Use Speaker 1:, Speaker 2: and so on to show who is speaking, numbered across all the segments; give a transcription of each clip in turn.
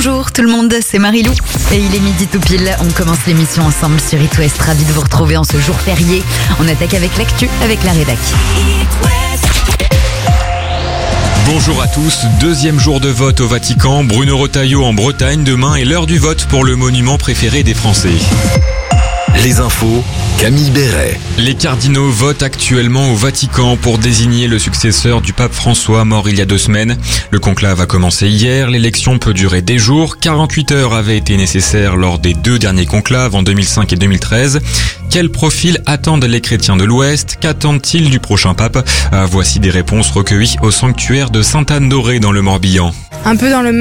Speaker 1: Bonjour tout le monde, c'est Marilou et il est midi tout pile. On commence l'émission ensemble sur It West. Ravi de vous retrouver en ce jour férié. On attaque avec l'actu, avec la rédac.
Speaker 2: Bonjour à tous, deuxième jour de vote au Vatican. Bruno Retailleau en Bretagne, demain est l'heure du vote pour le monument préféré des Français.
Speaker 3: Les infos, Camille Béret.
Speaker 2: Les cardinaux votent actuellement au Vatican pour désigner le successeur du pape François, mort il y a 2 semaines. Le conclave a commencé hier, l'élection peut durer des jours. 48 heures avaient été nécessaires lors des 2 derniers conclaves en 2005 et 2013. Quel profil attendent les chrétiens de l'Ouest? Qu'attendent-ils du prochain pape? Voici des réponses recueillies au sanctuaire de Sainte-Anne-d'Auray dans le Morbihan.
Speaker 4: Un peu dans le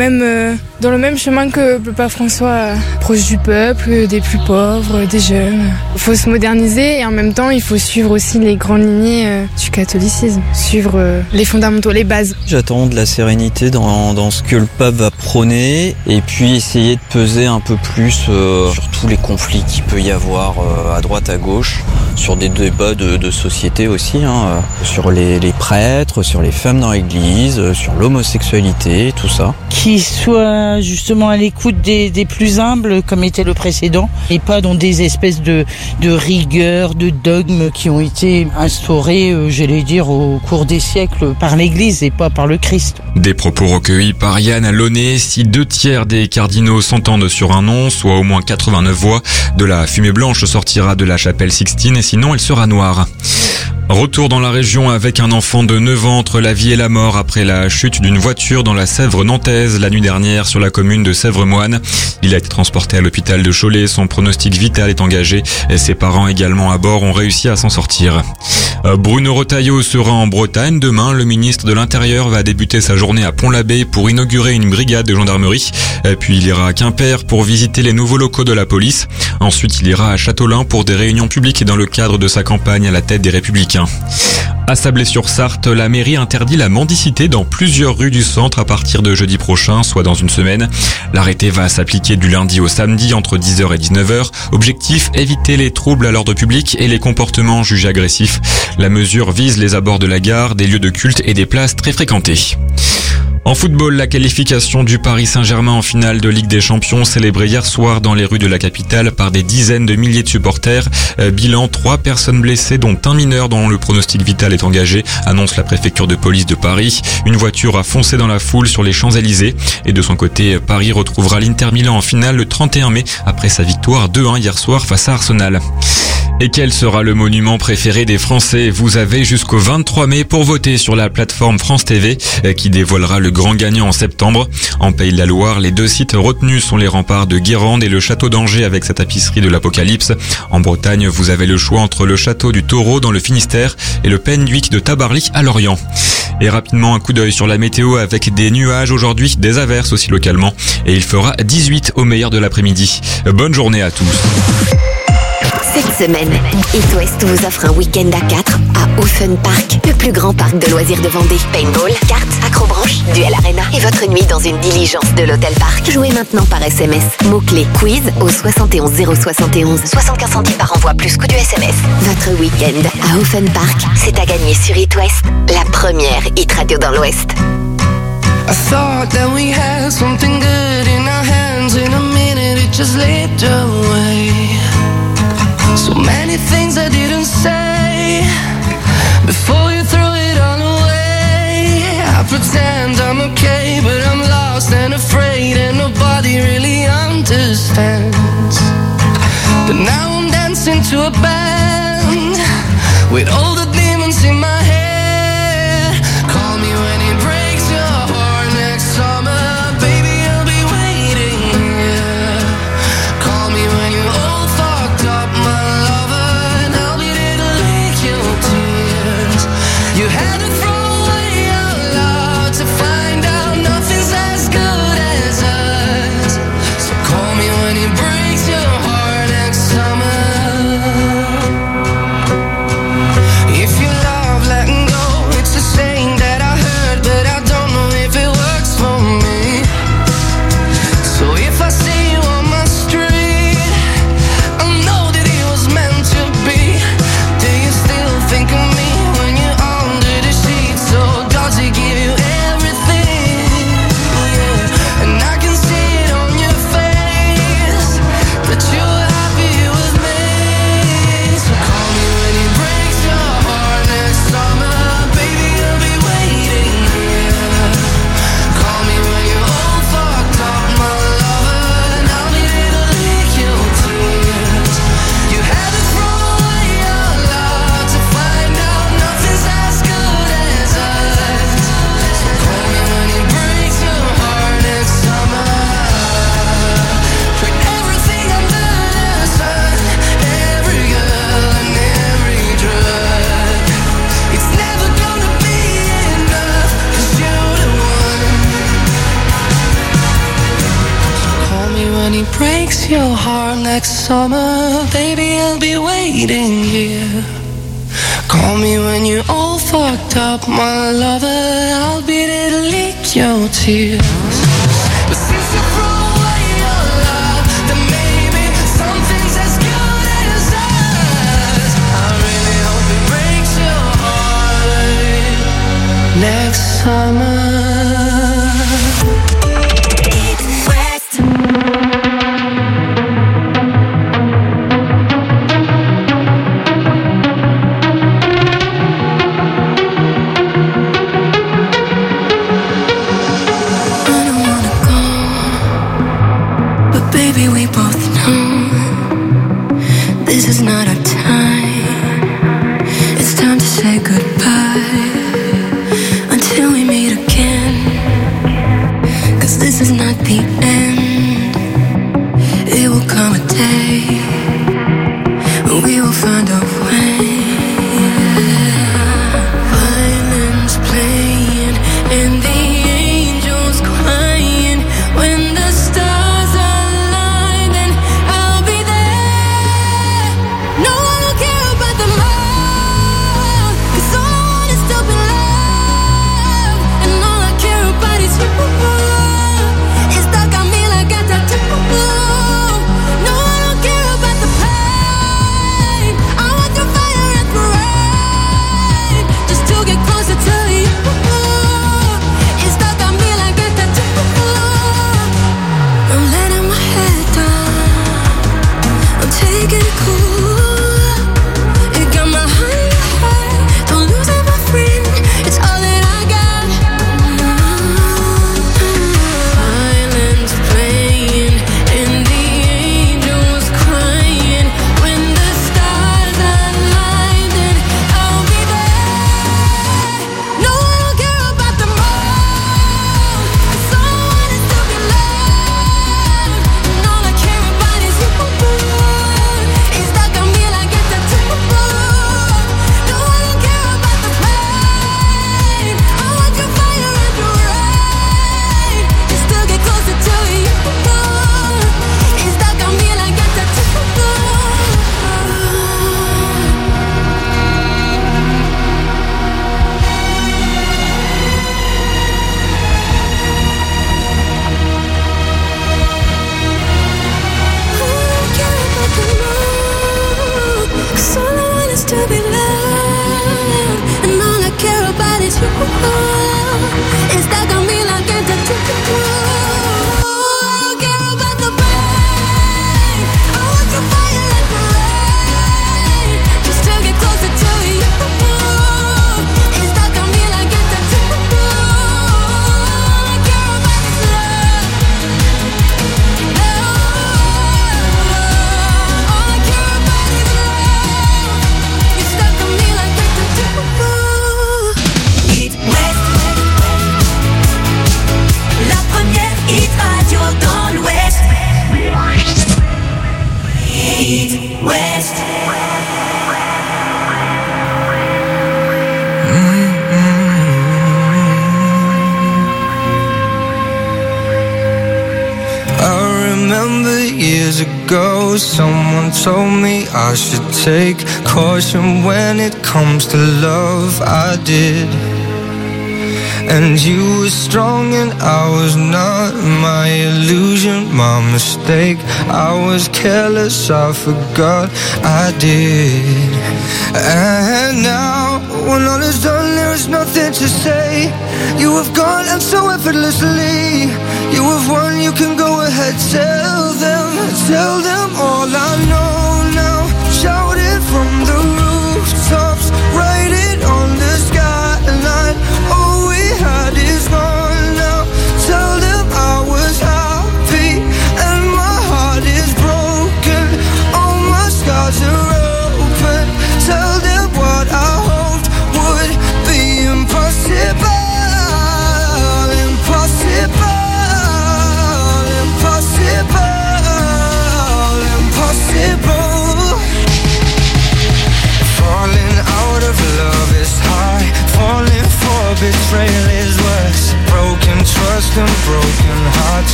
Speaker 4: même chemin que le pape François, proche du peuple, des plus pauvres, des jeunes. Il faut se moderniser et en même temps il faut suivre aussi les grandes lignées du catholicisme, suivre les fondamentaux, les bases.
Speaker 5: J'attends de la sérénité dans ce que le pape va prôner et puis essayer de peser un peu plus sur tous les conflits qu'il peut y avoir à droite, à gauche, sur des débats de société aussi, sur les prêtres, sur les femmes dans l'église, sur l'homosexualité, tout ça.
Speaker 6: Qui soit justement à l'écoute des plus humbles comme était le précédent et pas dans des espèces de rigueurs, de dogmes qui ont été instaurés, j'allais dire, au cours des siècles par l'Église et pas par le Christ.
Speaker 2: Des propos recueillis par Yann Launay. Si 2/3 des cardinaux s'entendent sur un nom, soit au moins 89 voix, de la fumée blanche sortira de la chapelle Sixtine et sinon elle sera noire. Retour dans la région avec un enfant de 9 ans entre la vie et la mort après la chute d'une voiture dans la Sèvre nantaise la nuit dernière sur la commune de Sèvres-Moine. Il a été transporté à l'hôpital de Cholet, son pronostic vital est engagé et ses parents également à bord ont réussi à s'en sortir. Bruno Retailleau sera en Bretagne demain. Le ministre de l'Intérieur va débuter sa journée à Pont-l'Abbé pour inaugurer une brigade de gendarmerie. Puis il ira à Quimper pour visiter les nouveaux locaux de la police. Ensuite, il ira à Châteaulin pour des réunions publiques dans le cadre de sa campagne à la tête des Républicains. À Sablé-sur-Sarthe, la mairie interdit la mendicité dans plusieurs rues du centre à partir de jeudi prochain, soit dans une semaine. L'arrêté va s'appliquer du lundi au samedi entre 10h et 19h. Objectif, éviter les troubles à l'ordre public et les comportements jugés agressifs. La mesure vise les abords de la gare, des lieux de culte et des places très fréquentées. En football, la qualification du Paris Saint-Germain en finale de Ligue des Champions célébrée hier soir dans les rues de la capitale par des dizaines de milliers de supporters. Bilan 3 personnes blessées dont un mineur dont le pronostic vital est engagé, annonce la préfecture de police de Paris. Une voiture a foncé dans la foule sur les Champs-Élysées et de son côté, Paris retrouvera l'Inter Milan en finale le 31 mai après sa victoire 2-1 hier soir face à Arsenal. Et quel sera le monument préféré des Français? Vous avez jusqu'au 23 mai pour voter sur la plateforme France TV qui dévoilera le grand gagnant en septembre. En Pays de la Loire, les 2 sites retenus sont les remparts de Guérande et le château d'Angers avec sa tapisserie de l'Apocalypse. En Bretagne, vous avez le choix entre le château du Taureau dans le Finistère et le Penduic de Tabarly à Lorient. Et rapidement un coup d'œil sur la météo avec des nuages aujourd'hui, des averses aussi localement et il fera 18 au meilleur de l'après-midi. Bonne journée à tous.
Speaker 7: Cette semaine, It West vous offre un week-end à 4 à Ocean Park, le plus grand parc de loisirs de Vendée. Paintball, cartes, acrobranche, duel arena et votre nuit dans une diligence de l'Hôtel Parc. Jouez maintenant par SMS. Mots-clés quiz au 71 071. 75 centimes par envoi plus coût du SMS. Votre week-end à Ocean Park, c'est à gagner sur It West, la première hit radio dans l'Ouest.
Speaker 8: I thought that we had something good in our hands. In a minute it just slipped away. So many things I didn't say before you threw it all away. I pretend I'm okay, but I'm lost and afraid, and nobody really understands. But now I'm dancing to a band with all the demons in my head. Call me when it breaks your heart next summer, baby, I'll be waiting here. Call me when you all fucked up, my lover, and I'll be there to lick your tears. You had to throw away our love to find out nothing's as good as us. So call me when it breaks your heart next summer. If breaks your heart next summer, baby, I'll be waiting here. Call me when you're all fucked up, my lover, I'll be there to lick your tears. But since you threw away your love, then maybe something's as good as us. I really hope it breaks your heart next summer.
Speaker 9: Someone told me I should take caution when it comes to love. I did. And you were strong and I was not. My illusion, my mistake. I was careless, I forgot I did. And now, when all is done, there is nothing to say. You have gone and so effortlessly. You have won, you can go ahead, tell them all I know now. Shout it from the rooftops, write it on the skyline. All we had is gone now. Tell them I was happy and my heart is broken. All my scars are open. Tell them what I hoped would be impossible. Impossible. Impossible.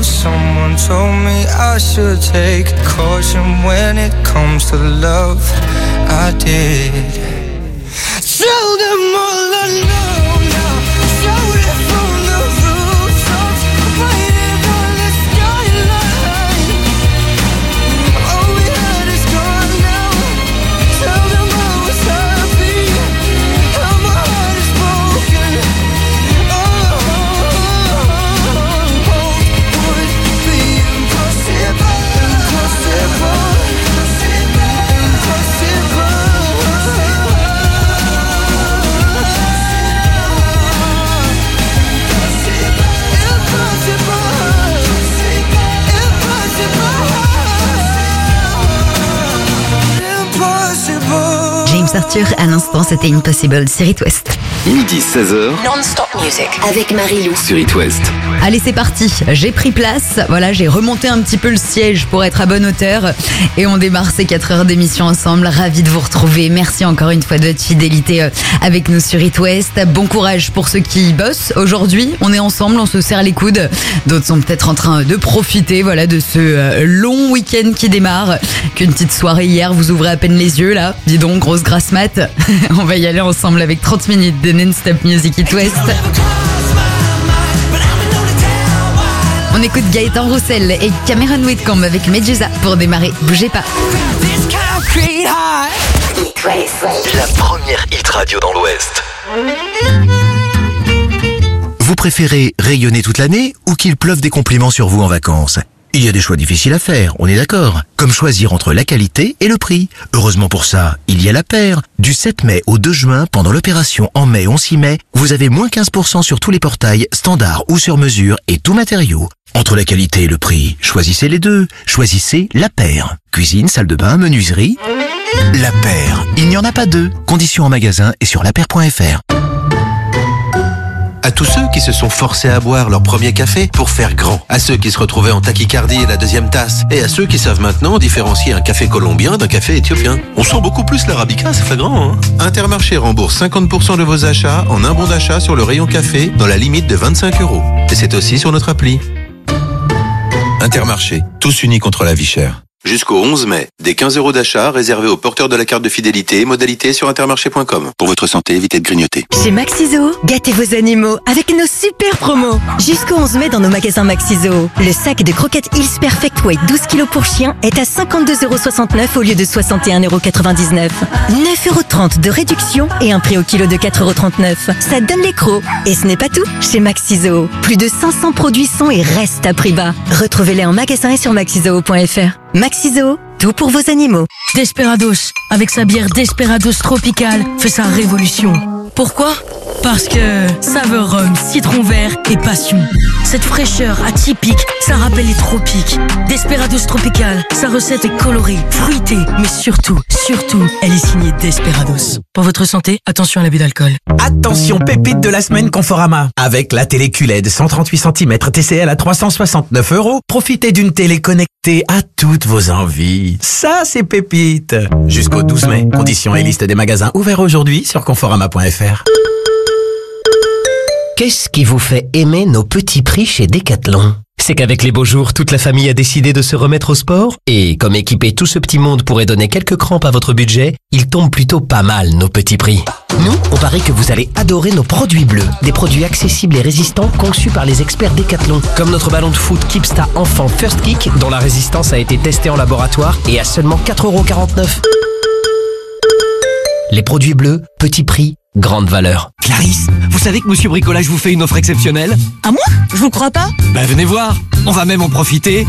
Speaker 9: know someone told me I should take caution when it comes to love. I did. Tell them all I know now. Shout it from the rooftops. Write it on the skyline. All we had is gone now. Tell them I was happy. And my heart is broken. Oh, would be impossible. Impossible.
Speaker 1: James Arthur, à l'instant, c'était Impossible sur It West.
Speaker 3: Midi 16h
Speaker 7: Non-stop music avec Marie-Lou.
Speaker 3: sur It West.
Speaker 1: Allez, c'est parti. J'ai pris place. Voilà, j'ai remonté un petit peu le siège pour être à bonne hauteur. Et on démarre ces 4 heures d'émission ensemble. Ravi de vous retrouver. Merci encore une fois de votre fidélité avec nous sur It West. Bon courage pour ceux qui bossent. Aujourd'hui, on est ensemble, on se serre les coudes. D'autres sont peut-être en train de profiter, voilà, de ce long week-end qui démarre. Qu'une petite soirée hier, vous ouvrez à peine les yeux, là. Dis donc, grosse grasse mat. On va y aller ensemble avec 30 minutes de non-stop music It West. On écoute Gaëtan Roussel et Cameron Whitcomb avec Medusa pour démarrer. Bougez pas.
Speaker 7: It West.
Speaker 3: La première hit radio dans l'Ouest. Vous préférez rayonner toute l'année ou qu'il pleuve des compliments sur vous en vacances ? Il y a des choix difficiles à faire, on est d'accord. Comme choisir entre la qualité et le prix. Heureusement pour ça, il y a La Paire. Du 7 mai au 2 juin, pendant l'opération En mai, on s'y met, vous avez moins 15% sur tous les portails, standards ou sur mesure et tout matériau. Entre la qualité et le prix, choisissez les deux. Choisissez La Paire. Cuisine, salle de bain, menuiserie. La Paire. Il n'y en a pas deux. Conditions en magasin et sur lapaire.fr.
Speaker 10: À tous ceux qui se sont forcés à boire leur premier café pour faire grand. À ceux qui se retrouvaient en tachycardie à la deuxième tasse. Et à ceux qui savent maintenant différencier un café colombien d'un café éthiopien. On sent beaucoup plus l'arabica, ça fait grand, hein. Intermarché rembourse 50% de vos achats en un bon d'achat sur le rayon café dans la limite de 25 €. Et c'est aussi sur notre appli. Intermarché, tous unis contre la vie chère. Jusqu'au 11 mai, des 15 € d'achat réservés aux porteurs de la carte de fidélité, modalité sur intermarché.com. Pour votre santé, évitez de grignoter.
Speaker 11: Chez Maxiso, gâtez vos animaux avec nos super promos. Jusqu'au 11 mai dans nos magasins Maxiso, le sac de croquettes Hills Perfect Weight 12 kg pour chien est à 52,69 € au lieu de 61,99 €. 9,30 € de réduction et un prix au kilo de 4,39 €. Ça donne les crocs. Et ce n'est pas tout. Chez Maxiso, plus de 500 produits sont et restent à prix bas. Retrouvez-les en magasin et sur maxiso.fr. Maxiso, tout pour vos animaux.
Speaker 12: Desperados, avec sa bière Desperados Tropical, fait sa révolution. Pourquoi ? Parce que saveur rhum, citron vert et passion. Cette fraîcheur atypique, ça rappelle les tropiques. Desperados Tropical, sa recette est colorée, fruitée, mais surtout, elle est signée Desperados. Pour votre santé, attention à l'abus d'alcool.
Speaker 13: Attention, pépite de la semaine Conforama. Avec la télé QLED 138 cm TCL à 369 €, profitez d'une télé connectée à toutes vos envies. Ça, c'est pépite. Jusqu'au 12 mai, conditions et liste des magasins ouverts aujourd'hui sur conforama.fr.
Speaker 14: Qu'est-ce qui vous fait aimer nos petits prix chez Decathlon ? C'est qu'avec les beaux jours, toute la famille a décidé de se remettre au sport. Et comme équiper tout ce petit monde pourrait donner quelques crampes à votre budget, ils tombent plutôt pas mal, nos petits prix. Nous, on parie que vous allez adorer nos produits bleus. Des produits accessibles et résistants conçus par les experts Decathlon. Comme notre ballon de foot Kipsta Enfant First Kick, dont la résistance a été testée en laboratoire et à seulement 4,49 €. Les produits bleus, petit prix, grande valeur.
Speaker 15: Clarisse, vous savez que Monsieur Bricolage vous fait une offre exceptionnelle ?
Speaker 12: À moi ? Je vous crois pas.
Speaker 15: Ben venez voir, on va même en profiter.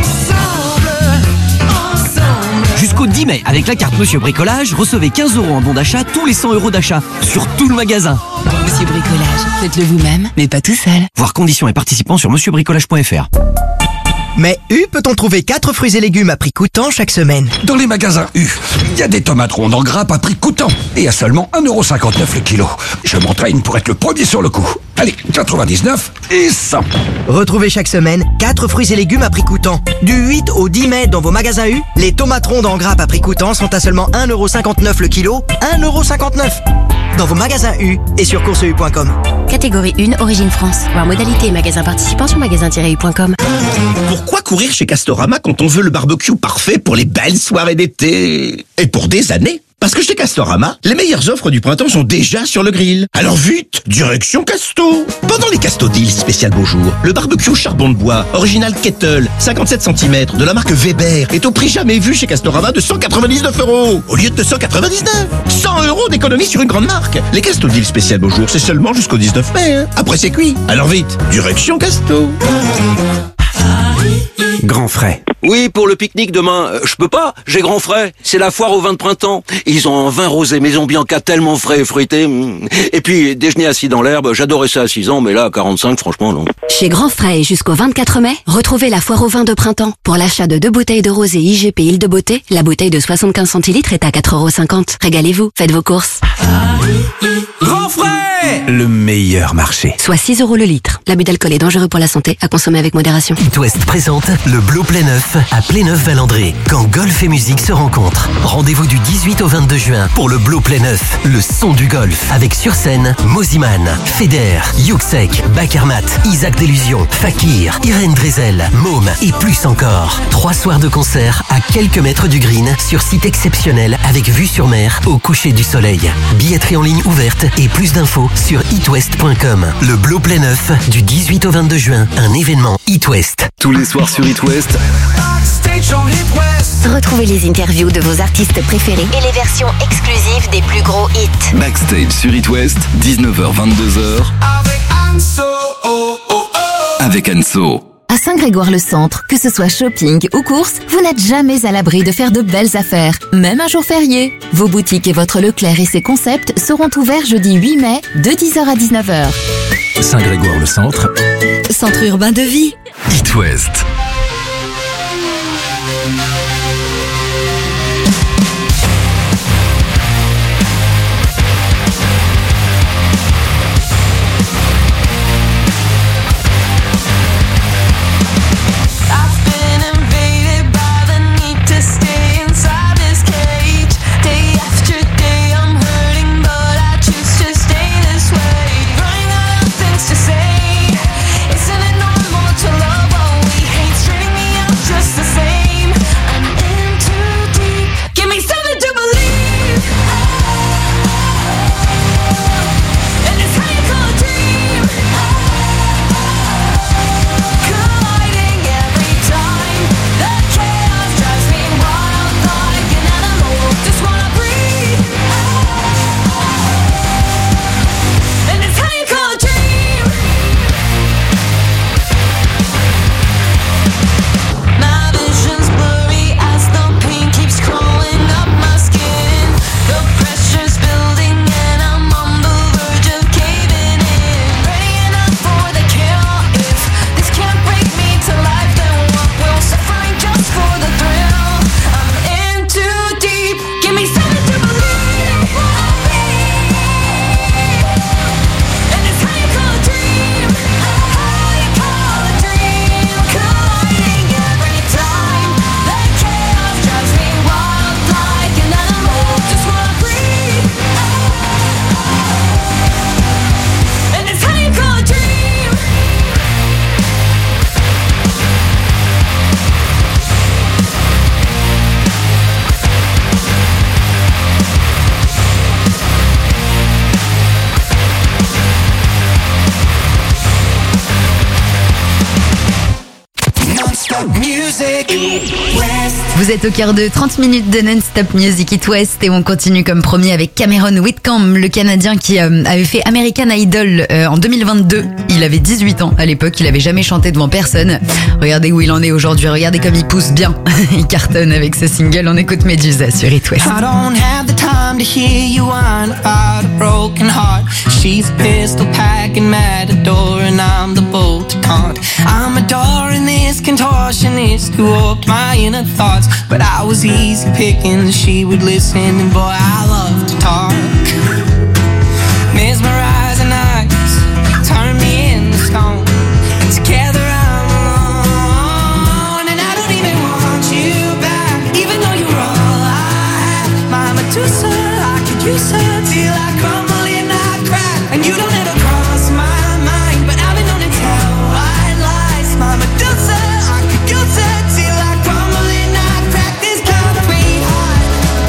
Speaker 15: Jusqu'au 10 mai, avec la carte Monsieur Bricolage, recevez 15 € en bon d'achat tous les 100 € d'achat sur tout le magasin.
Speaker 12: Monsieur Bricolage, faites-le vous-même, mais pas tout seul.
Speaker 15: Voir conditions et participants sur monsieurbricolage.fr.
Speaker 16: Mais U peut-on trouver 4 fruits et légumes à prix coûtant chaque semaine?
Speaker 17: Dans les magasins U, il y a des tomates rondes en grappe à prix coûtant et à seulement 1,59 € le kilo. Je m'entraîne pour être le premier sur le coup. Allez, 99 et 100.
Speaker 16: Retrouvez chaque semaine 4 fruits et légumes à prix coûtant. Du 8 au 10 mai dans vos magasins U, les tomates rondes en grappe à prix coûtant sont à seulement 1,59€ le kilo. 1,59€ dans vos magasins U et sur courseu.com.
Speaker 18: Catégorie 1, Origine France. Voir modalité et magasins participants sur magasin-u.com.
Speaker 19: Pourquoi courir chez Castorama quand on veut le barbecue parfait pour les belles soirées d'été et pour des années? Parce que chez Castorama, les meilleures offres du printemps sont déjà sur le grill. Alors vite, direction Casto. Pendant les Casto Deals spécial beau jour, le barbecue charbon de bois, original Kettle, 57 cm, de la marque Weber, est au prix jamais vu chez Castorama de 199€, au lieu de 299. 100€ d'économie sur une grande marque. Les Casto Deals spécial beau jour, c'est seulement jusqu'au 19 mai. Hein. Après c'est cuit. Alors vite, direction Casto.
Speaker 15: Grand frais.
Speaker 10: Oui, pour le pique-nique demain, je peux pas, j'ai grand frais. C'est la foire au vin de printemps. Ils ont un vin rosé Maison Bianca tellement frais et fruité. Et puis, déjeuner assis dans l'herbe, j'adorais ça à 6 ans, mais là, à 45, franchement, non.
Speaker 18: Chez Grand Frais et jusqu'au 24 mai, retrouvez la foire au vin de printemps. Pour l'achat de 2 bouteilles de rosé IGP Île de Beauté, la bouteille de 75 centilitres est à 4,50€. Régalez-vous, faites vos courses.
Speaker 15: Grand frais, le meilleur marché.
Speaker 18: Soit 6€ le litre. L'abus d'alcool est dangereux pour la santé, à consommer avec modération.
Speaker 14: It West présente le Blo Pléneuf à Pléneuf-Valandré, quand golf et musique se rencontrent. Rendez-vous du 18 au 22 juin pour le Blo Pléneuf, le son du golf, avec sur scène Moziman, Feder, Yuxek, Bakermat, Isaac Delusion, Fakir, Irène Drezel, Môme et plus encore. 3 soirs de concert à quelques mètres du green, sur site exceptionnel avec vue sur mer au coucher du soleil. Billetterie en ligne ouverte et plus d'infos sur itwest.com. Le Blo Pléneuf du 18 au 22 juin, un événement It West.
Speaker 20: Tous les soirs sur It West.
Speaker 7: Retrouvez les interviews de vos artistes préférés et les versions exclusives des plus gros hits.
Speaker 20: Backstage sur It West, 19h-22h. Avec Anso.
Speaker 21: À Saint-Grégoire-le-Centre, que ce soit shopping ou courses, vous n'êtes jamais à l'abri de faire de belles affaires, même un jour férié. Vos boutiques et votre Leclerc et ses concepts seront ouverts jeudi 8 mai, de 10h à 19h.
Speaker 20: Saint-Grégoire-le-Centre.
Speaker 21: Centre urbain de vie.
Speaker 20: It West.
Speaker 1: Vous êtes au cœur de 30 minutes de non-stop music It West et on continue comme promis avec Cameron Whitcomb, le Canadien qui avait fait American Idol en 2022. Il avait 18 ans à l'époque, il avait jamais chanté devant personne. Regardez où il en est aujourd'hui, regardez comme il pousse bien. Il cartonne avec ce single, on écoute Medusa sur It West.
Speaker 8: I don't have the time to hear you whine about a broken heart. She's a pistol packing matador and I'm the bolt to taunt. I'm adoring this contortionist who warped my inner thoughts. But I was easy picking, she would listen, and boy, I love to talk. Mesmerizing eyes, turn Medusa till I crumble and I crack. And you don't ever cross my mind, but I've been known to tell white lies. My Medusa, I could use her till I crumble and I crack. This concrete heart,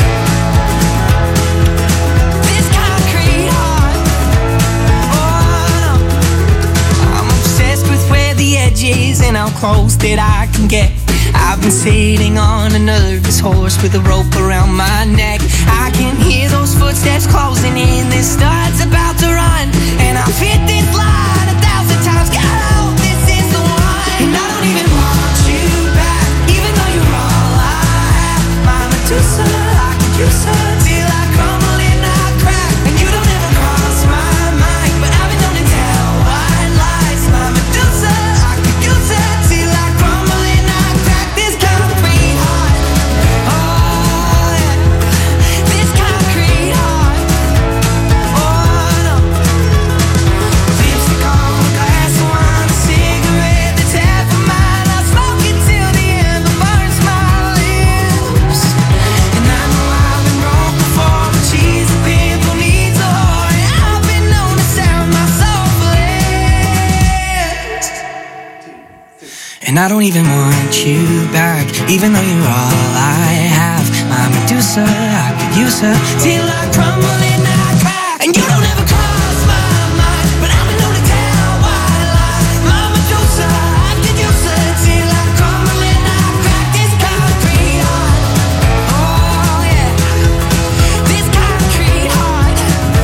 Speaker 8: this concrete heart. Oh no, I'm obsessed with where the edge is and how close that I can get. I've been sitting on a nervous horse with a rope around my neck. I can hear those footsteps closing in. This start's about to run, and I've hit this line 1,000 times. God, I hope this is the one. And I don't even want you back, even though you're all I have. My Medusa, I could use her till I crumble and I crack. And you don't ever cross my mind, but I've been known to tell white lies. My Medusa, I could use her till I crumble and I crack. This concrete heart, oh yeah, this concrete heart, oh no. Lipstick on a glass of wine, a cigarette that's half of mine. I smoke it till the end, but burns my lips. And I know I've been broke before, but she's a pimp who needs a whore. And I've been known to sell my soul for less. And I don't even want you back, even though you're all I have. My Medusa, I could use her till I crumble and I crack. And you don't ever cross my mind, but I've been known to tell white lies. My Medusa, I could use her till I crumble and I crack. This concrete heart, oh yeah, this concrete heart,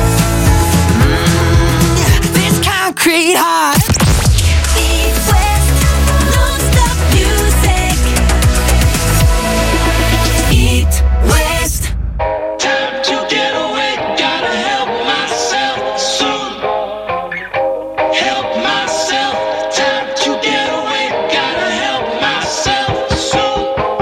Speaker 8: this concrete heart. East West, non-stop music. East West. Time to get away, gotta help myself soon. Help myself, time to get away, gotta help myself soon.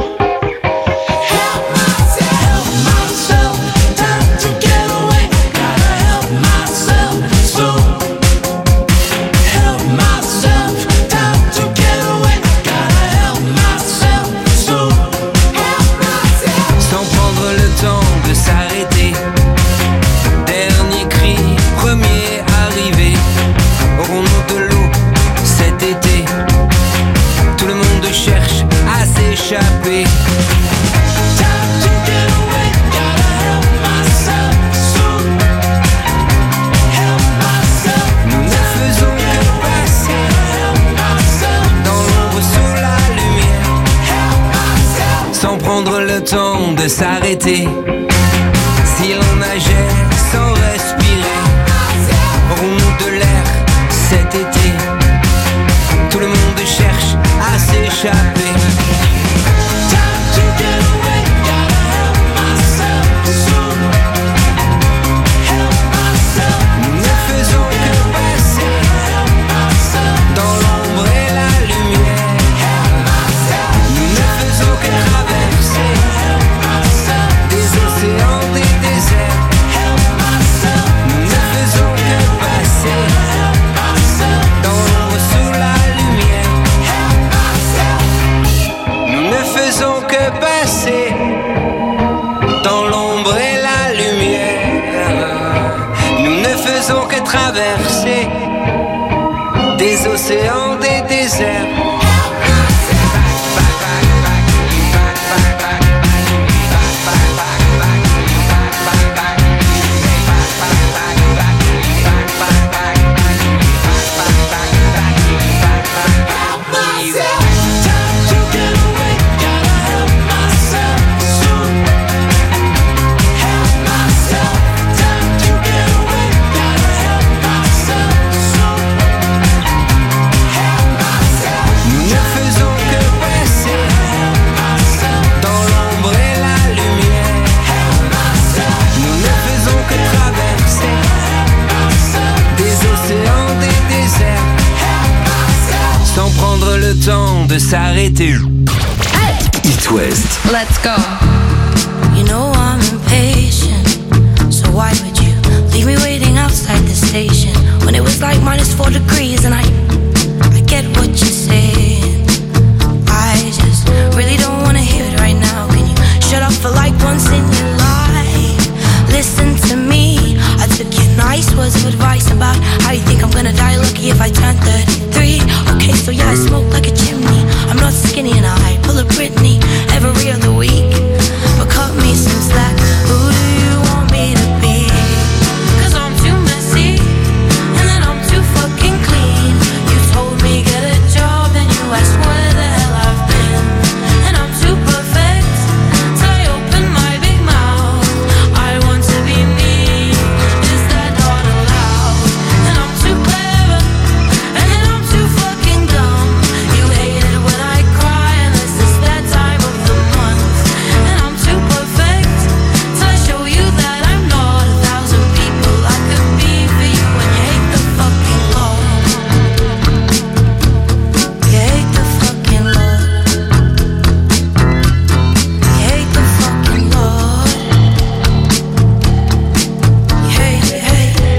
Speaker 8: Help myself, time to get away, gotta help myself soon. Help myself, time to get away, gotta help myself soon. Help myself. Sans prendre le temps de s'arrêter. Dernier cri, premier arrivé. Aurons-nous de l'eau cet été? Tout le monde cherche à s'échapper. Time to get away, gotta help myself soon. Help myself. Nous ne faisons que passer dans l'ombre sous la lumière. Help myself. Sans prendre le temps de s'arrêter. Si l'on nageait sans respirer, aurons-nous de l'air cet été? Tout le monde cherche à s'échapper. Time to get away, gotta help myself soon. Help myself. Nous ne faisons que passer dans l'ombre et la lumière. Help myself. Nous ne faisons que traverser des océans, des déserts. Help myself. Nous ne faisons que passer dans l'ombre sous la lumière. Help myself. Nous ne faisons que passer dans l'ombre et la lumière. Nous ne faisons que traverser des océans, des déserts. Time to get away, gotta help myself soon. Help myself. Time to get away, gotta help myself soon. Help myself. Nous ne faisons que passer dans l'ombre et la lumière. Help myself. Nous ne faisons que traverser des océans, des déserts. Sans prendre le temps de s'arrêter.
Speaker 20: It West.
Speaker 1: Let's go.
Speaker 4: You know I'm impatient, so why would you leave me waiting outside the station when it was like -4 degrees? And I get what you're saying. I just really don't wanna hear it right now. Can you shut up for like once in your life? Listen to me. nice words of advice about how you think I'm gonna die lucky if I turn 33. Okay, so yeah, I smoke like a chimney. I'm not skinny and I pull a Britney every other week. But cut me some slack. Who do you want me to be? 'Cause I'm too messy, and then I'm too fucking clean. You told me get a job, then you asked where the hell I've been. And I'm too perfect, so I open my big mouth. I want to be me, is that not allowed? And I'm too clever, and then I'm too fucking dumb. You hate it when I cry, unless it's that time of the month. And I'm too perfect, so I show you that I'm not 1,000 people I could be for you. When you hate the fucking Lord, you hate the fucking Lord, you hate the fucking Lord, you hate it, hate it.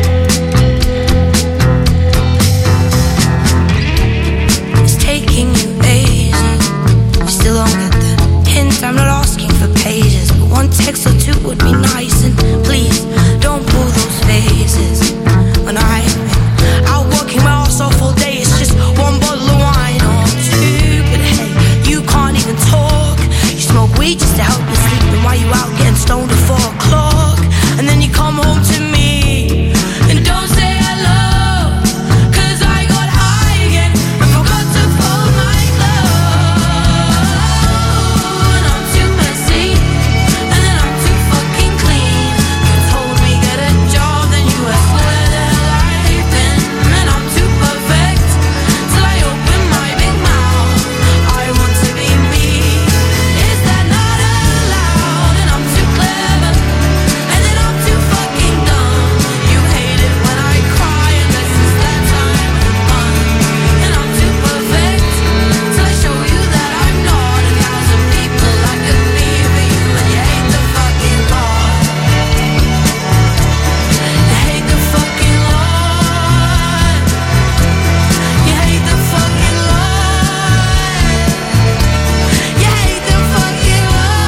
Speaker 4: It's taking you ages, you still don't get the hint. I'm not asking for pages, but one text or two would be nice. And please, don't pull those faces. When I've been out working my ass off all day, it's just one bottle of wine or two. But hey, you can't even talk. You smoke weed just to help you sleep, and while you out getting stoned at 4 o'clock, and then you come home to me and don't say hello. 'Cause I got high again and forgot to fold my clothes. And I'm too messy, and then I'm too fucking clean. You told me get a job, then you asked where the hell I've been. And I'm too perfect, till I open my big mouth. I want to be me, is that not allowed? And I'm too clever, and then I'm too fucking dumb. You hate it when I cry, unless it's that time of the month. And I'm too perfect, till I show you that I'm not 1,000 people I could be for you. And you hate the fucking Lord, you hate the fucking Lord, you hate the fucking Lord, you hate the fucking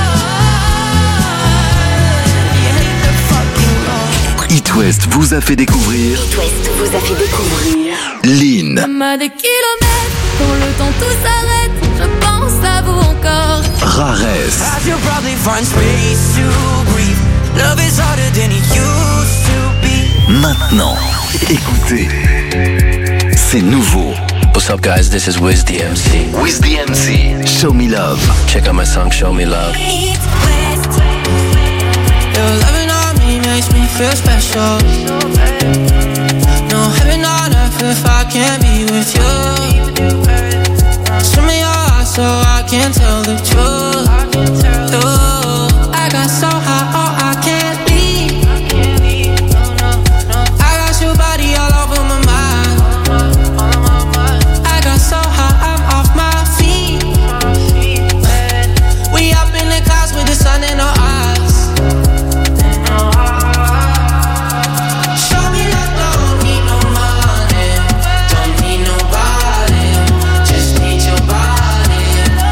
Speaker 4: Lord, you hate the fucking Lord.
Speaker 20: It West vous a fait découvrir
Speaker 7: It West vous a fait découvrir
Speaker 20: Lynn.
Speaker 21: Comme des kilomètres, quand le temps tout s'arrête, je pense à vous encore.
Speaker 20: Raresse.
Speaker 8: As you probably find space to breathe. Love is harder than it used to be.
Speaker 20: Maintenant, écoutez, c'est nouveau.
Speaker 5: What's up, guys? This is Wiz the MC.
Speaker 20: Wiz the MC, Show Me Love.
Speaker 5: Check out my song, Show Me Love.
Speaker 8: Your loving on me makes me feel special. No heaven on earth if I can't be with you. Show me your eyes so I can tell the truth. I got so high, oh, I can't leave. I got your body all over my mind. I got so high, I'm off my feet. We up in the clouds with the sun in our eyes. Show me love, don't need no money, don't need nobody, just need your body.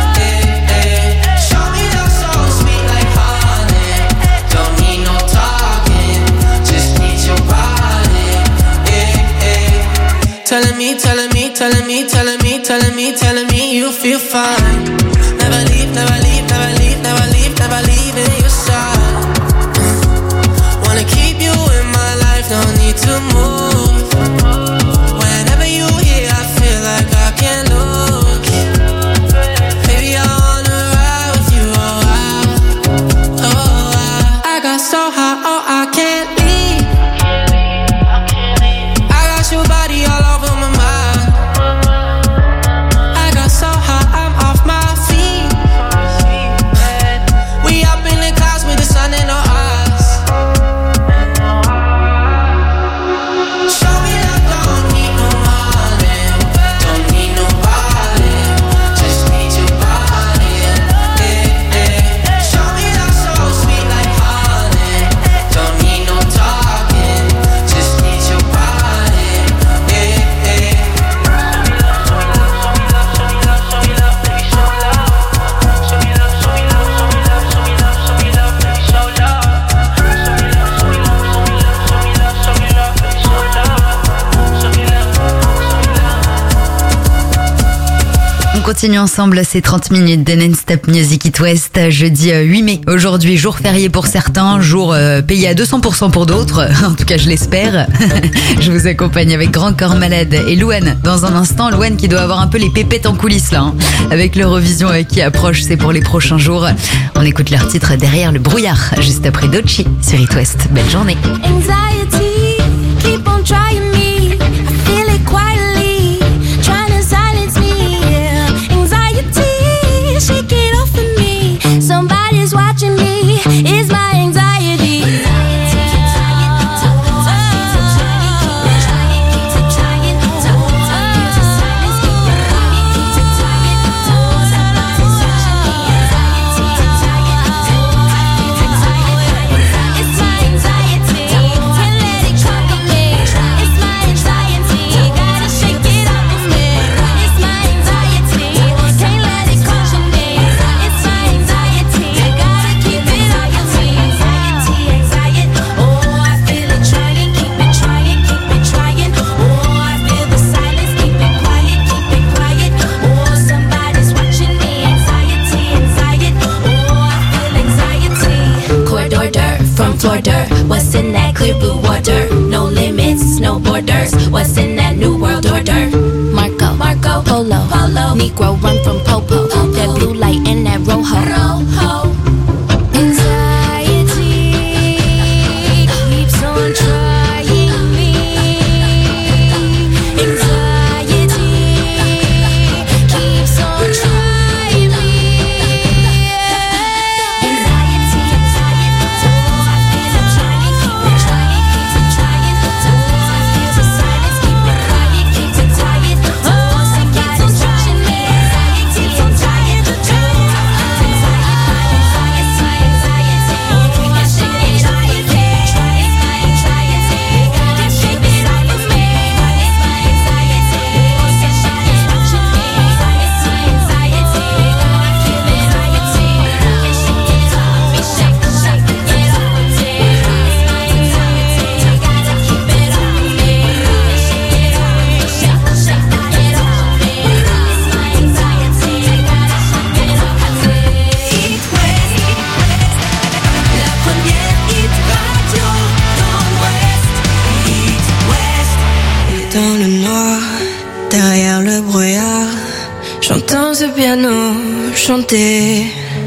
Speaker 8: Show me love so sweet like honey, don't need no talking, just need your body. Telling me, telling me, telling me, telling me, telling me, telling me you feel fine. Never leave, never leave, never leave, never leave, never leave in your side. Wanna keep you in my life, don't need to move. Whenever you here, I feel like I can't lose. Baby, I wanna ride with you, oh, I got so high, oh, I can't leave. I got your body all over my mind. I got so high, I'm off my feet.
Speaker 1: continue ensemble ces 30 minutes de Non-Stop Music It West. Jeudi 8 mai. Aujourd'hui, jour férié pour certains, jour payé à 200% pour d'autres. En tout cas, je l'espère. Je vous accompagne avec Grand Corps Malade et Louane. Dans un instant, Louane qui doit avoir un peu les pépettes en coulisses là. Hein. Avec l'Eurovision qui approche, c'est pour les prochains jours. On écoute leur titre Derrière le brouillard, juste après Dochi sur It West. Belle journée.
Speaker 4: Anxiety, keep on trying me. I feel it quietly, trying to silence me. Yeah. Anxiety, shake it off of me. Somebody's watching me. It's my anxiety. What's in that clear blue water? No limits, no borders. What's in that new world order? Marco, Polo, Negro run from Popo. That blue light in that Rojo. Anxiety keeps on trying me. Anxiety keeps on trying me. Dans le noir, derrière le brouillard, j'entends ce piano chanter.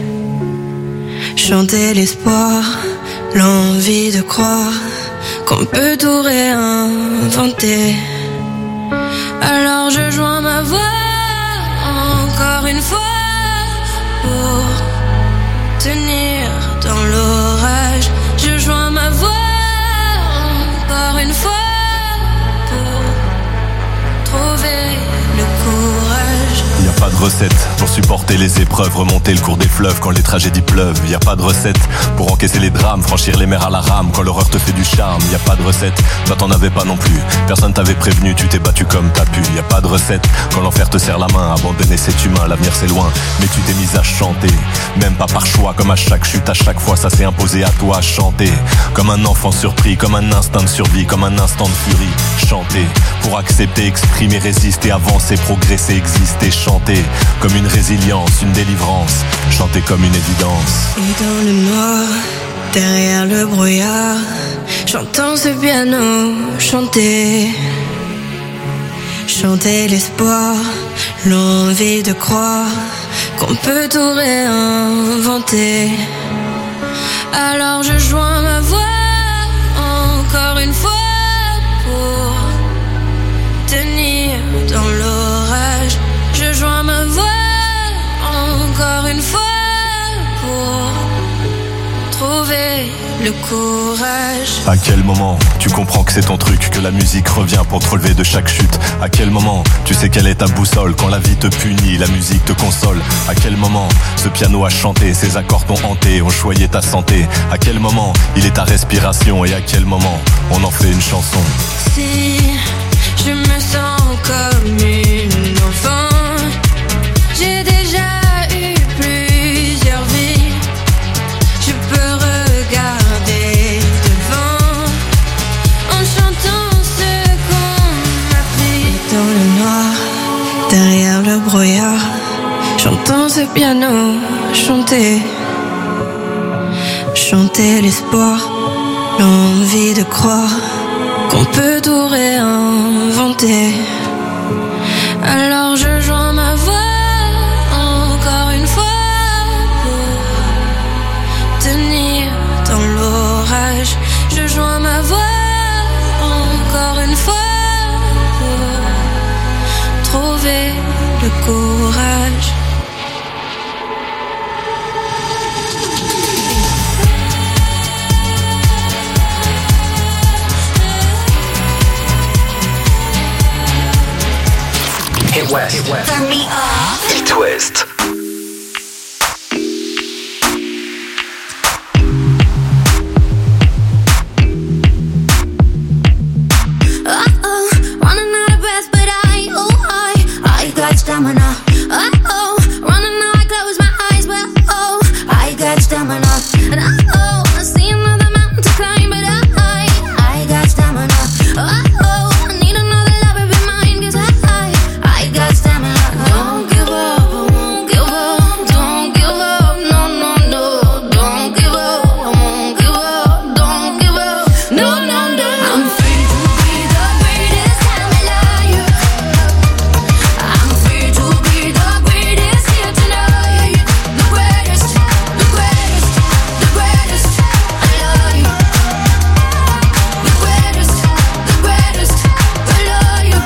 Speaker 4: Chanter l'espoir, l'envie de croire qu'on peut tout réinventer. Alors je joins ma voix encore une fois pour tenir dans l'orage. Je joins ma voix encore une fois pour trouver le courage.
Speaker 6: Y a pas de recette pour supporter les épreuves, remonter le cours des fleuves quand les tragédies pleuvent. Y a pas de recette pour encaisser les drames, franchir les mers à la rame quand l'horreur te fait du charme. Y a pas de recette, toi t'en avais pas non plus. Personne t'avait prévenu, tu t'es battu comme t'as pu. Y a pas de recette quand l'enfer te serre la main, abandonner c'est humain, l'avenir c'est loin. Mais tu t'es mise à chanter, même pas par choix, comme à chaque chute, à chaque fois ça s'est imposé à toi. Chanter comme un enfant surpris, comme un instinct de survie, comme un instant de furie. Chanter pour accepter, exprimer, résister, avancer, progresser, exister. Chanter comme une résilience, une délivrance. Chanter comme une évidence.
Speaker 4: Et dans le noir, derrière le brouillard, j'entends ce piano chanter. Chanter l'espoir, l'envie de croire qu'on peut tout réinventer. Alors je joins ma voix encore une fois pour tenir dans l'orage. Je joins ma voix encore une fois pour trouver le courage.
Speaker 6: À quel moment tu comprends que c'est ton truc, que la musique revient pour te relever de chaque chute? À quel moment tu sais quelle est ta boussole? Quand la vie te punit, la musique te console. À quel moment ce piano a chanté, ses accords t'ont hanté, ont choyé ta santé? À quel moment il est ta respiration? Et à quel moment on en fait une chanson?
Speaker 4: Si je me sens comme une enfant, j'ai déjà eu plusieurs vies. Je peux regarder devant en chantant ce qu'on m'a pris. Dans le noir, derrière le brouillard,
Speaker 8: le piano, chanter l'espoir, l'envie de croire qu'on peut tout réinventer. Alors je joins ma voix encore une fois pour tenir dans l'orage. Je joins ma voix encore une fois pour trouver le courage.
Speaker 20: Hit West.
Speaker 21: Turn me up.
Speaker 20: Hit West.
Speaker 4: Running out of breath, but I got stamina. Running out, I close my eyes, but I got stamina. And I see another mountain to climb, but I got stamina. I need another lover be mine, 'cause I got stamina. Don't give up, I won't give up. Don't give up, no, no, no. Don't give up, I won't give up. Don't give up, no, no, no. I'm free to be the greatest time alive. I'm free to be the greatest here tonight. The greatest, the greatest, the greatest alive. The greatest, the greatest alive.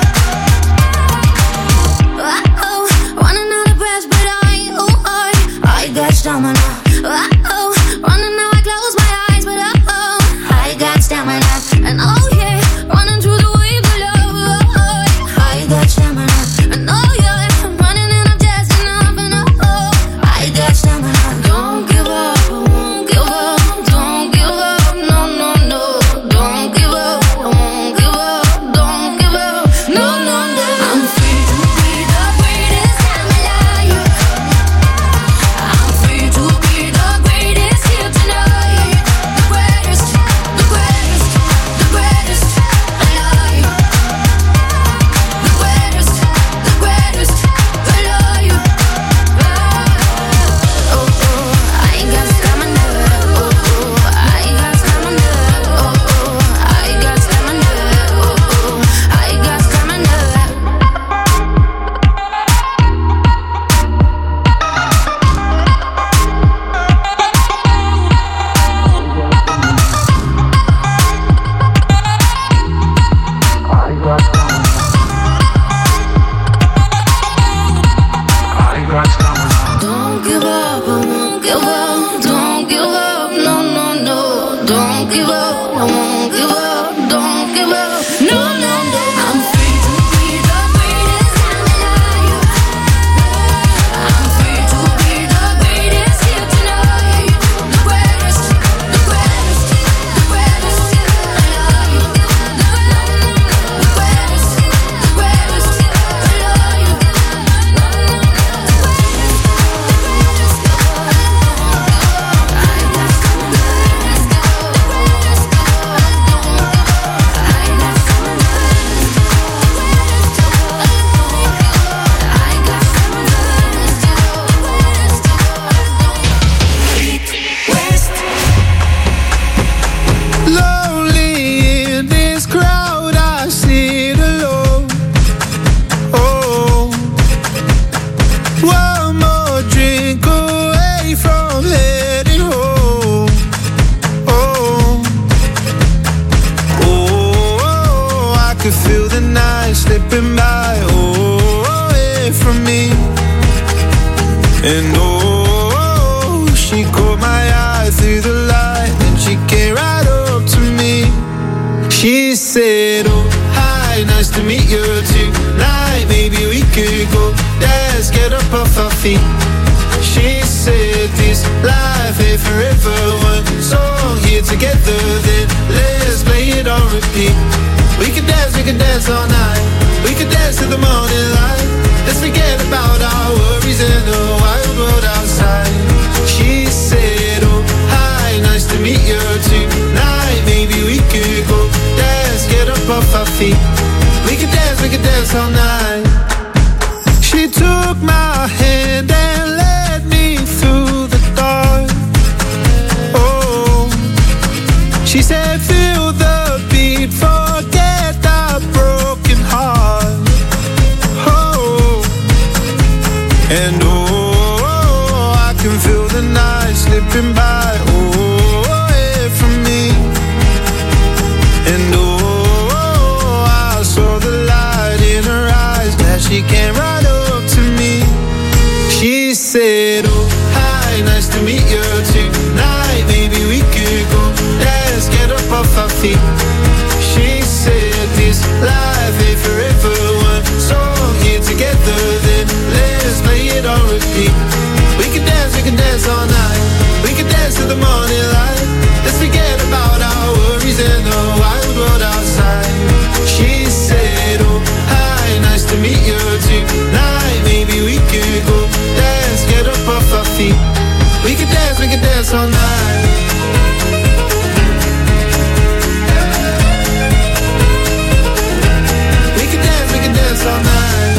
Speaker 4: Running out of breath, but I got stamina. Running now, I close my eyes, but I got stamina. And oh yeah, running through the waves of love, I got stamina. And oh yeah, I'm running and I'm just enough, and I got stamina. Don't give up, I won't give up. Don't give up, no, no, no. Don't give up, I won't give up. Don't give up, no, no, no. I'm free to be the greatest time alive. I'm free to be the greatest here tonight. The greatest, the greatest, the greatest alive. The greatest, the greatest alive. Oh, I got stamina. Oh, I got stamina. Oh, I got stamina. Oh, I got stamina. Don't give up, I won't give up. Don't give up, no, no, no. Don't give up, I won't give up. Don't give up, no, no, no. I'm free to be the greatest time alive. I'm free to be the greatest here tonight. The greatest, the greatest, the greatest alive. The greatest, the greatest alive.
Speaker 9: Lonely in this crowd, I sit alone. Oh, one more drink away from heading home. Oh, oh, I could feel the night slipping by. Oh, away from me. And oh, she caught my eye through the light, and she came right up to me. She said, oh, hi, nice to meet you tonight. Maybe we could go dance, get up off our feet. She said, this life ain't forever. One song here together, then let's play it on repeat. We can dance all night. We can dance to the morning light. Let's forget about our worries and the wild world outside. She said, oh, hi, nice to meet you tonight. Maybe we could go dance, get up off our feet. We could dance all night. She took my hand and led
Speaker 2: She said, feel the beat, forget that broken heart. Oh, and oh, I can feel the night slipping by. Oh, away from me. And oh, I saw the light in her eyes. That she came right up to me. She said, oh, hi, nice to meet you tonight. Maybe we could go, let's get up off our feet. She said, this life ain't forever. One song here together, then let's play it on repeat. We can dance all night. We can dance till the morning light. Let's forget about our worries and the wild world outside. She said, oh, hi, nice to meet you tonight. Maybe we could go, let's get up off our feet. We can dance all night. We can dance all night.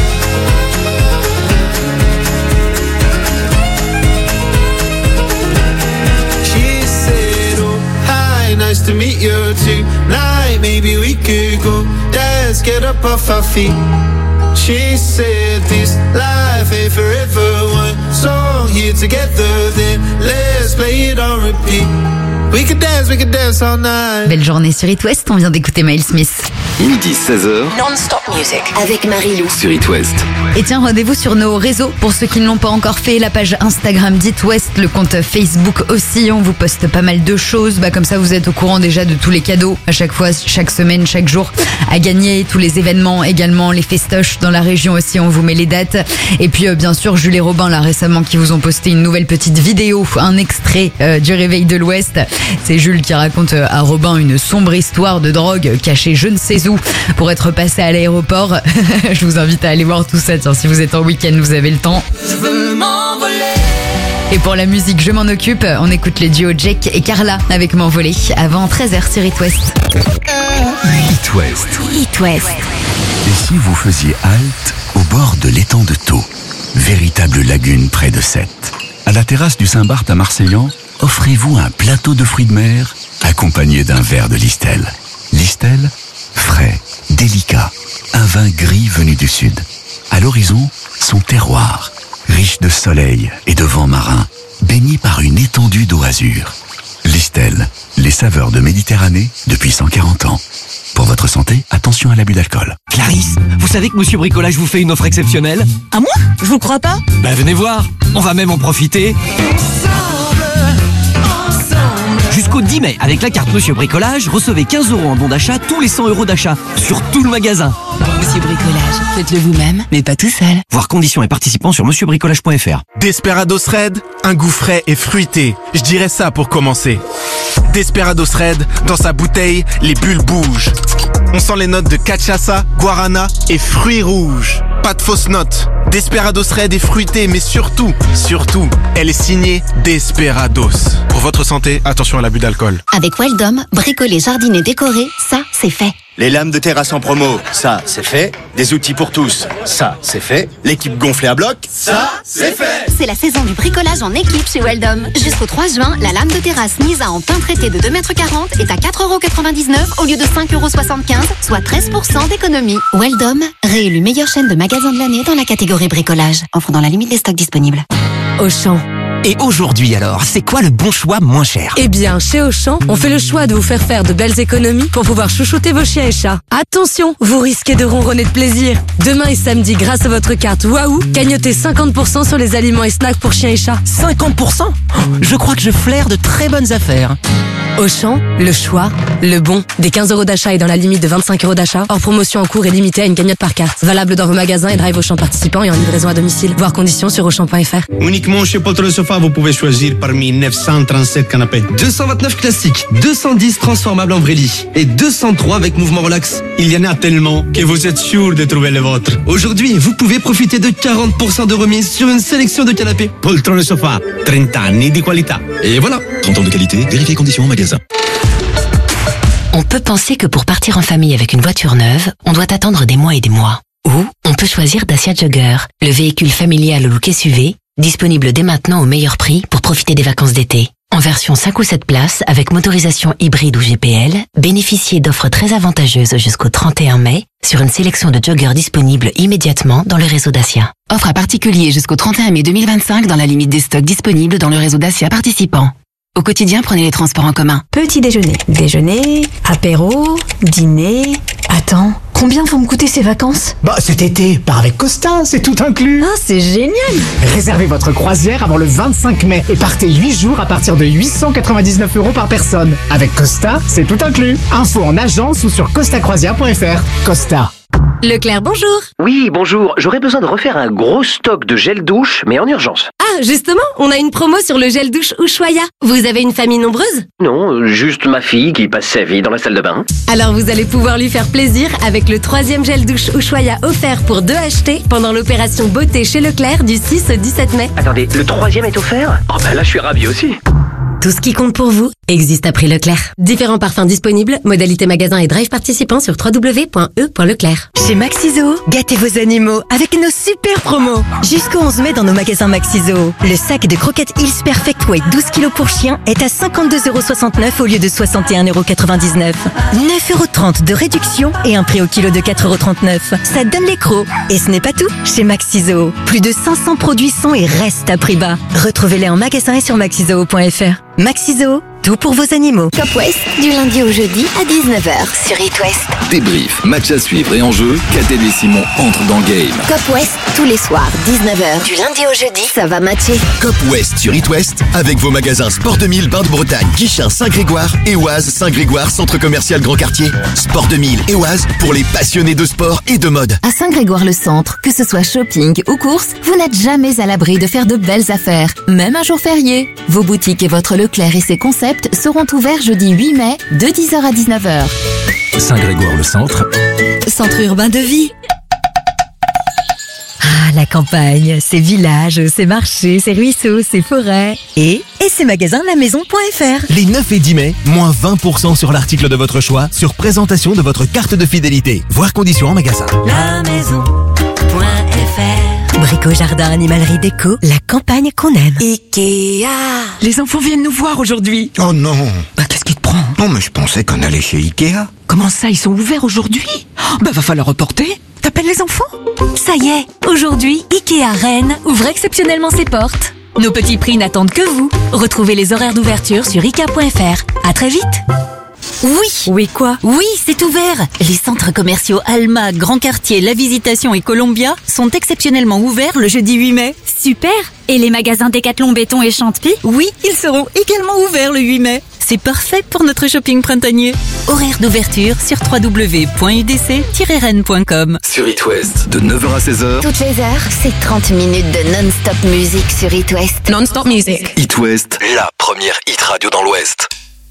Speaker 2: She said, oh, hi, nice to meet you tonight. Maybe we could go, let's get up off our feet. She said, this life ain't forever. One song here together, then let's play it on repeat. We can dance all night.
Speaker 1: Belle journée sur It West, on vient d'écouter Miles Smith.
Speaker 20: Midi 16h.
Speaker 7: Non-stop music. Avec Marie-Lou.
Speaker 20: Sur It West.
Speaker 1: Et tiens, rendez-vous sur nos réseaux. Pour ceux qui ne l'ont pas encore fait, la page Instagram d'It West, le compte Facebook aussi. On vous poste pas mal de choses. Comme ça, vous êtes au courant déjà de tous les cadeaux à chaque fois, chaque semaine, chaque jour à gagner. Tous les événements également, les festoches dans la région aussi. On vous met les dates. Et puis, bien sûr, Jules et Robin, là, récemment, qui vous ont posté une nouvelle petite vidéo, un extrait du Réveil de l'Ouest. C'est Jules qui raconte à Robin une sombre histoire de drogue cachée je ne sais où pour être passé à l'aéroport. Je vous invite à aller voir tout ça. Tiens, si vous êtes en week-end, vous avez le temps.
Speaker 8: Je veux m'envoler.
Speaker 1: Et pour la musique, je m'en occupe. On écoute le duo Jack et Carla avec M'envoler avant 13h sur It West.
Speaker 17: It West.
Speaker 1: It West.
Speaker 17: Et si vous faisiez halte au bord de l'étang de Thau, véritable lagune près de Sète, à la terrasse du Saint-Barth à Marseillan, offrez-vous un plateau de fruits de mer accompagné d'un verre de Listel. Listel, frais, délicat, un vin gris venu du sud. À l'horizon, son terroir, riche de soleil et de vent marin, baigné par une étendue d'eau azur. Listel, les saveurs de Méditerranée depuis 140 ans. Pour votre santé, attention à l'abus d'alcool.
Speaker 15: Clarisse, vous savez que Monsieur Bricolage vous fait une offre exceptionnelle?
Speaker 12: À moi? Je vous crois pas.
Speaker 15: Venez voir, on va même en profiter. Jusqu'au 10 mai, avec la carte Monsieur Bricolage, recevez 15 € en bon d'achat tous les 100 € d'achat sur tout le magasin.
Speaker 22: Monsieur Bricolage, faites-le vous-même, mais pas tout seul.
Speaker 15: Voir conditions et participants sur monsieurbricolage.fr.
Speaker 23: Desperados Red, un goût frais et fruité. Je dirais ça pour commencer. Desperados Red, dans sa bouteille, les bulles bougent. On sent les notes de cachaça, guarana et fruits rouges. Pas de fausses notes. Desperados Red est fruité, mais surtout, elle est signée Desperados. Pour votre santé, attention à l'abus d'alcool.
Speaker 7: Avec Weldom, bricoler, jardiner, décorer, ça, c'est fait.
Speaker 19: Les lames de terrasse en promo, ça, c'est fait. Des outils pour tous, ça, c'est fait. L'équipe gonflée à bloc, ça, c'est fait.
Speaker 7: C'est la saison du bricolage en équipe chez Weldom. Jusqu'au 3 juin, la lame de terrasse Nisa en pain traité de 2,40 m est à 4,99 € au lieu de 5,75 €, soit 13% d'économie. Weldom, réélu meilleure chaîne de magasins de l'année dans la catégorie bricolage. Offre dans la limite des stocks disponibles.
Speaker 22: Auchan.
Speaker 15: Et aujourd'hui alors, c'est quoi le bon choix moins cher?
Speaker 12: Eh bien, chez Auchan, on fait le choix de vous faire de belles économies pour pouvoir chouchouter vos chiens et chats. Attention, vous risquez de ronronner de plaisir. Demain et samedi, grâce à votre carte Waouh, gagnotez 50% sur les aliments et snacks pour chiens et chats.
Speaker 15: 50%? Je crois que je flaire de très bonnes affaires.
Speaker 12: Auchan, le choix, le bon. Des 15 € d'achat et dans la limite de 25 € d'achat. Hors promotion en cours et limitée à une cagnotte par carte. Valable dans vos magasins et drive Auchan participants et en livraison à domicile. Voir conditions sur Auchan.fr.
Speaker 24: Uniquement chez Poltron Sofa, vous pouvez choisir parmi 937 canapés.
Speaker 25: 229 classiques, 210 transformables en vrai lit et 203 avec mouvement relax.
Speaker 24: Il y en a tellement que vous êtes sûr de trouver le vôtre.
Speaker 25: Aujourd'hui, vous pouvez profiter de 40% de remise sur une sélection de canapés.
Speaker 24: Poltron Sofa, 30 anni di qualità.
Speaker 25: Et voilà, 30 ans de qualité, vérifiez conditions en magasin.
Speaker 22: On peut penser que pour partir en famille avec une voiture neuve, on doit attendre des mois et des mois. Ou on peut choisir Dacia Jogger, le véhicule familial au look SUV, disponible dès maintenant au meilleur prix pour profiter des vacances d'été. En version 5 ou 7 places, avec motorisation hybride ou GPL, bénéficiez d'offres très avantageuses jusqu'au 31 mai sur une sélection de joggers disponibles immédiatement dans le réseau Dacia.
Speaker 3: Offre à particulier jusqu'au 31 mai 2025 dans la limite des stocks disponibles dans le réseau Dacia participant. Au quotidien, prenez les transports en commun.
Speaker 10: Petit déjeuner, déjeuner, apéro, dîner... Attends, combien vont me coûter ces vacances?
Speaker 11: Bah cet été, part avec Costa, c'est tout inclus.
Speaker 10: Ah, c'est génial!
Speaker 11: Réservez votre croisière avant le 25 mai et partez 8 jours à partir de 899 € par personne. Avec Costa, c'est tout inclus. Info en agence ou sur costacroisière.fr. Costa.
Speaker 13: Leclerc, bonjour.
Speaker 20: Oui, bonjour. J'aurais besoin de refaire un gros stock de gel douche, mais en urgence.
Speaker 13: Ah, justement, on a une promo sur le gel douche Ushuaïa. Vous avez une famille nombreuse?
Speaker 20: Non, juste ma fille qui passe sa vie dans la salle de bain.
Speaker 13: Alors vous allez pouvoir lui faire plaisir avec le 3e gel douche Ushuaïa offert pour 2 achetés pendant l'opération beauté chez Leclerc du 6 au 17 mai.
Speaker 20: Attendez, le 3e est offert? Oh ben là, je suis ravi aussi.
Speaker 13: Tout ce qui compte pour vous existe à prix Leclerc. Différents parfums disponibles, modalités magasin et drive participants sur www.e.leclerc.
Speaker 16: Chez Maxiso, gâtez vos animaux avec nos super promos. Jusqu'au 11 mai dans nos magasins Maxiso, le sac de croquettes Hills Perfect Weight 12 kg pour chien est à 52,69 € au lieu de 61,99 €. 9,30 € de réduction et un prix au kilo de 4,39 €. Ça donne les crocs. Et ce n'est pas tout. Chez Maxiso, plus de 500 produits sont et restent à prix bas. Retrouvez-les en magasin et sur maxiso.fr. Maxiso, tout pour vos animaux.
Speaker 7: Cop West, du lundi au jeudi à 19h sur It West.
Speaker 26: Débrief, match à suivre et enjeu, Catel et Simon entrent dans le game.
Speaker 7: Cop West, tous les soirs, 19h, du lundi au jeudi, ça va matcher.
Speaker 26: Cop West sur It West, avec vos magasins Sport 2000, Bain de Bretagne, Guichin, Saint-Grégoire et Oise, Saint-Grégoire, Centre Commercial Grand Quartier. Sport 2000 et Oise, pour les passionnés de sport et de mode.
Speaker 21: À Saint-Grégoire-le-Centre, que ce soit shopping ou course, vous n'êtes jamais à l'abri de faire de belles affaires, même un jour férié. Vos boutiques et votre Leclerc et ses concepts seront ouverts jeudi 8 mai, de 10h à 19h.
Speaker 26: Saint-Grégoire-le-Centre.
Speaker 16: Centre urbain de vie. Ah, la campagne, ses villages, ses marchés, ses ruisseaux, ses forêts et ses magasins lamaison.fr.
Speaker 27: Les 9 et 10 mai, moins 20% sur l'article de votre choix sur présentation de votre carte de fidélité. Voir conditions en magasin.
Speaker 16: Lamaison.fr. Brico, jardin, animalerie, déco, la campagne qu'on aime.
Speaker 28: Ikea. Les enfants viennent nous voir aujourd'hui.
Speaker 29: Oh non.
Speaker 28: Bah qu'est-ce qui te prend?
Speaker 29: Non mais je pensais qu'on allait chez Ikea.
Speaker 28: Comment ça, ils sont ouverts aujourd'hui? Bah va falloir reporter. T'appelles les enfants?
Speaker 30: Ça y est, aujourd'hui, Ikea Rennes ouvre exceptionnellement ses portes. Nos petits prix n'attendent que vous. Retrouvez les horaires d'ouverture sur Ikea.fr. À très vite.
Speaker 16: Oui. Oui quoi? Oui, c'est ouvert. Les centres commerciaux Alma, Grand Quartier, La Visitation et Columbia sont exceptionnellement ouverts le jeudi 8 mai.
Speaker 30: Super. Et les magasins Décathlon, Béton et Chantepie?
Speaker 16: Oui, ils seront également ouverts le 8 mai. C'est parfait pour notre shopping printanier. Horaire d'ouverture sur www.udc-rennes.com.
Speaker 26: Sur It West, de 9h à 16h.
Speaker 7: Toutes les heures, c'est 30 minutes de non-stop musique sur It West.
Speaker 30: Non-stop music.
Speaker 26: It West, la première hit radio dans l'Ouest.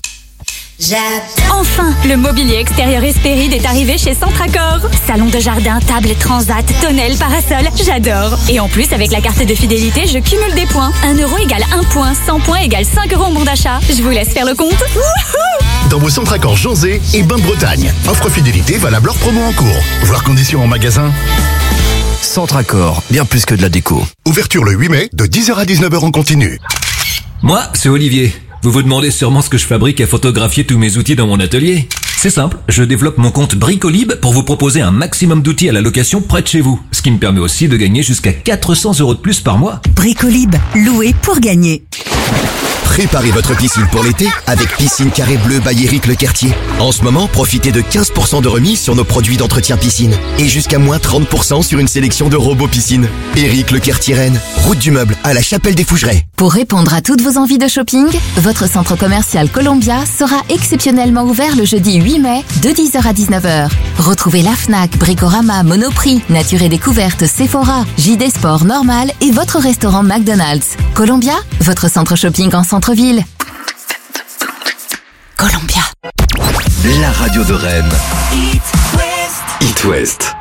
Speaker 30: Enfin, le mobilier extérieur Hespéride est arrivé chez Centracor. Salon de jardin, table, transat, tonnelle, parasol, j'adore. Et en plus, avec la carte de fidélité, je cumule des points. 1 € égale 1 point, 100 points égale 5 € en bon d'achat. Je vous laisse faire le compte.
Speaker 31: Dans vos Centracor Janzé et Bain de Bretagne. Offre fidélité valable hors promo en cours. Voir conditions en magasin.
Speaker 26: Centracor, bien plus que de la déco.
Speaker 31: Ouverture le 8 mai, de 10h à 19h en continu.
Speaker 32: Moi, c'est Olivier. Vous vous demandez sûrement ce que je fabrique à photographier tous mes outils dans mon atelier. C'est simple, je développe mon compte Bricolib pour vous proposer un maximum d'outils à la location près de chez vous. Ce qui me permet aussi de gagner jusqu'à 400 € de plus par mois.
Speaker 16: Bricolib, loué pour gagner.
Speaker 26: Préparez votre piscine pour l'été avec Piscine Carré Bleu by Eric Lequertier. En ce moment, profitez de 15% de remise sur nos produits d'entretien piscine et jusqu'à moins 30% sur une sélection de robots piscine. Eric Lequertier Rennes, route du meuble à la Chapelle des Fougerets.
Speaker 21: Pour répondre à toutes vos envies de shopping, votre centre commercial Columbia sera exceptionnellement ouvert le jeudi 8 mai de 10h à 19h. Retrouvez la Fnac, Bricorama, Monoprix, Nature et Découverte, Sephora, JD Sport Normal et votre restaurant McDonald's. Columbia, votre centre shopping en centre-ville. Columbia.
Speaker 26: La radio de Rennes. It West.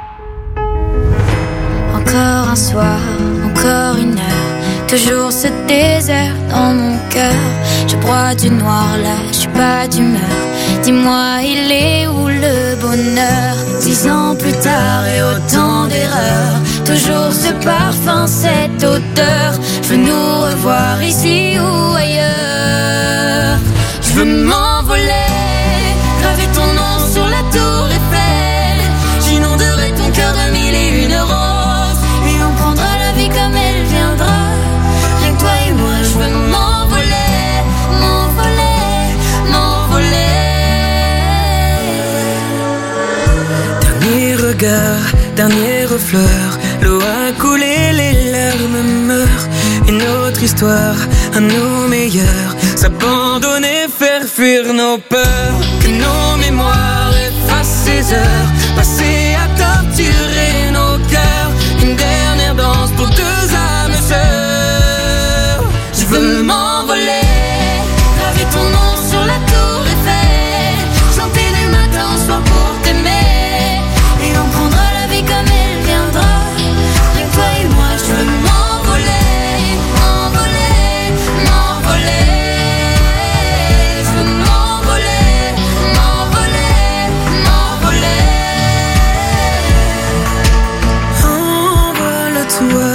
Speaker 4: Encore un soir, encore une heure, toujours ce désert dans mon cœur. Je broie du noir là, je suis pas d'humeur. Dis-moi, il est où le bonheur? 6 ans plus tard et autant d'erreurs, toujours ce parfum, cette odeur. Je veux nous revoir ici ou ailleurs. Je veux m'envoler, graver ton nom sur la tour Eiffel. J'inonderai ton cœur de 1001 roses, et on prendra la vie comme elle viendra. Rien que toi et moi, je veux m'envoler, m'envoler, m'envoler.
Speaker 1: Dernier regard, dernière fleur, l'eau a coulé, les larmes meurent. Une autre histoire, à nos meilleurs, s'abandonner, faire fuir nos peurs. Que nos mémoires effacent ces heures passées à torturer nos cœurs. Une dernière danse pour 2 âmes sœurs. Je veux m'envoler, graver ton nom sur la tour Eiffel, chanter du matin au soir pour t'aimer, et on prendra la vie comme elle viendra. Rien que toi et moi, je veux m'envoler, m'envoler, m'envoler. Je veux m'envoler, m'envoler, m'envoler. Envole-toi,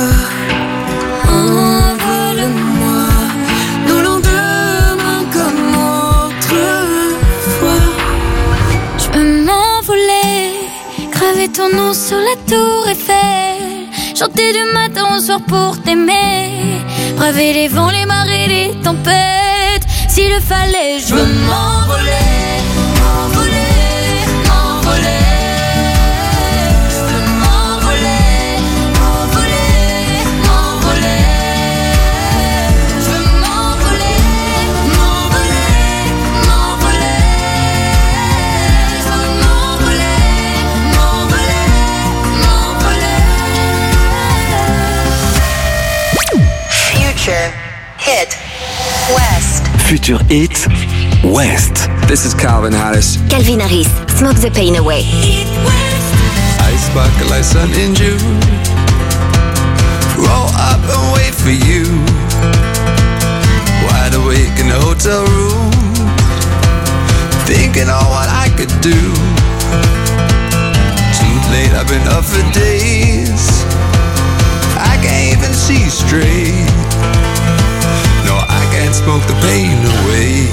Speaker 1: envole-moi, nos lendemains comme autrefois.
Speaker 4: Je peux m'envoler, graver ton nom sur la tour Eiffel, chanter du matin au soir pour t'aimer, braver les vents, les marées, les tempêtes. S'il le fallait, je veux m'envoler, m'envoler, m'envoler. Je veux m'envoler, m'envoler, m'envoler. Je veux m'envoler, m'envoler, m'envoler. Je veux m'envoler, m'envoler, m'envoler.
Speaker 2: Future Hit West.
Speaker 5: Future Hit West. This is Calvin Harris.
Speaker 7: Calvin Harris, Smoke the Pain Away.
Speaker 5: I sparkle like sun in June. Roll up and wait for you. Wide awake in the hotel room, thinking on what I could do. Too late, I've been up for days. I can't even see straight. No, I can't smoke the pain away.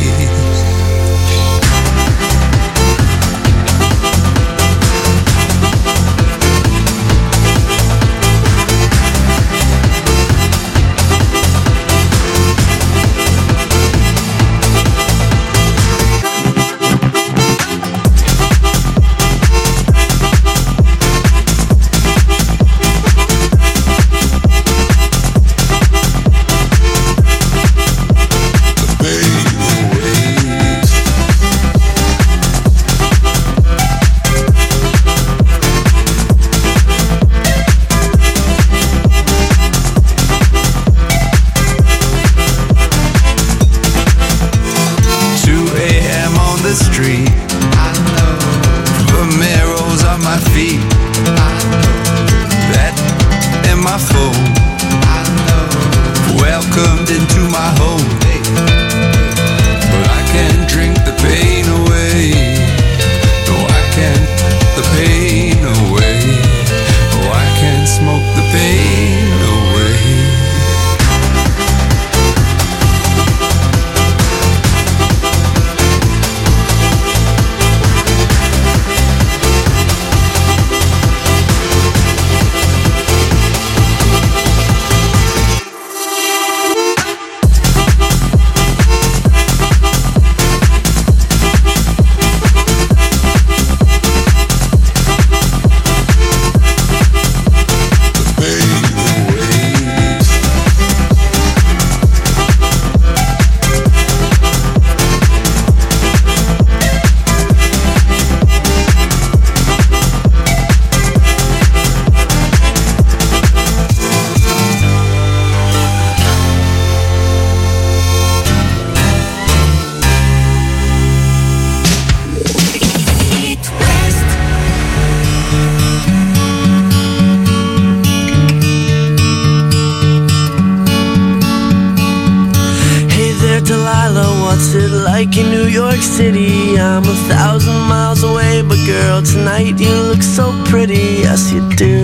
Speaker 6: What's it like in New York City? I'm 1,000 miles away, but girl, tonight you look so pretty, yes you do.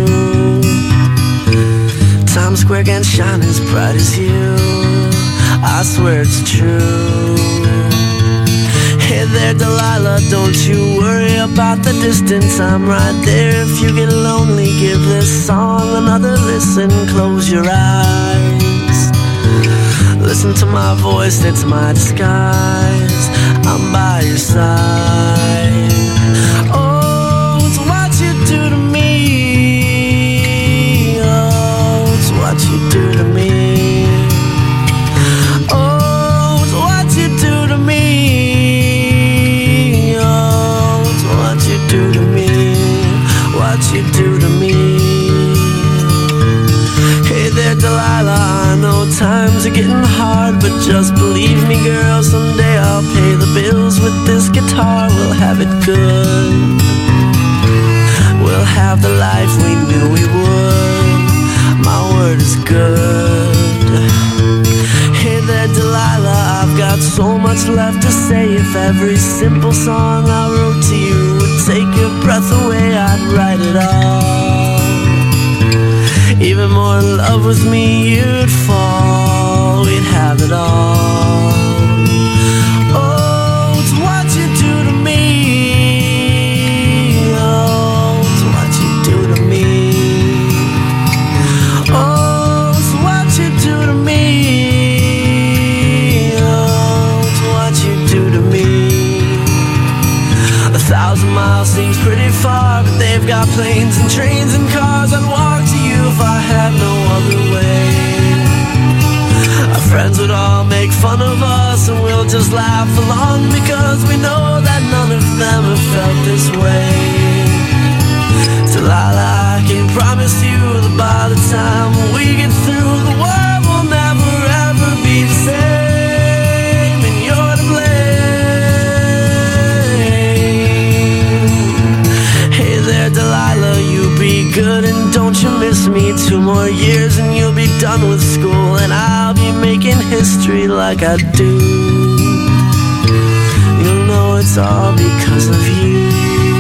Speaker 6: Times Square can't shine as bright as you, I swear it's true. Hey there Delilah, don't you worry about the distance, I'm right there. If you get lonely, give this song another listen. Close your eyes, listen to my voice, it's my disguise. I'm by your side. Oh, it's what you do to me. Oh, it's what you do to me. Oh, it's what you do to me. Oh, it's what you do to me. What you do to me. Hey there Delilah, I know times are getting hard, but just believe me girl, someday I'll pay the bills with this guitar. We'll have it good, we'll have the life we knew we would. My word is good. Hey there Delilah, I've got so much left to say. If every simple song I wrote to you would take your breath away, I'd write it all. Even more in love with me you'd fall, we'd have it all. Oh, it's what you do to me. Oh, it's what you do to me. Oh, it's what you do to me. Oh, it's what you do to me. 1,000 miles seems pretty far, but they've got planes and trains and cars. I'd walk to you if I had no other way. Our friends would all make fun of us, and we'll just laugh along, because we know that none of them have felt this way. Delilah, I can promise you that by the time we get through, the world will never ever be the same, and you're to blame. Hey there Delilah, you be good and don't you miss me. 2 more years and you'll be done with school, and I'll be making history like I do. You'll know it's all because of you.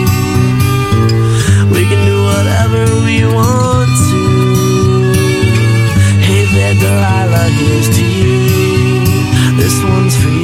Speaker 6: We can do whatever we want to. Hey there Delilah, here's to you. This one's for you.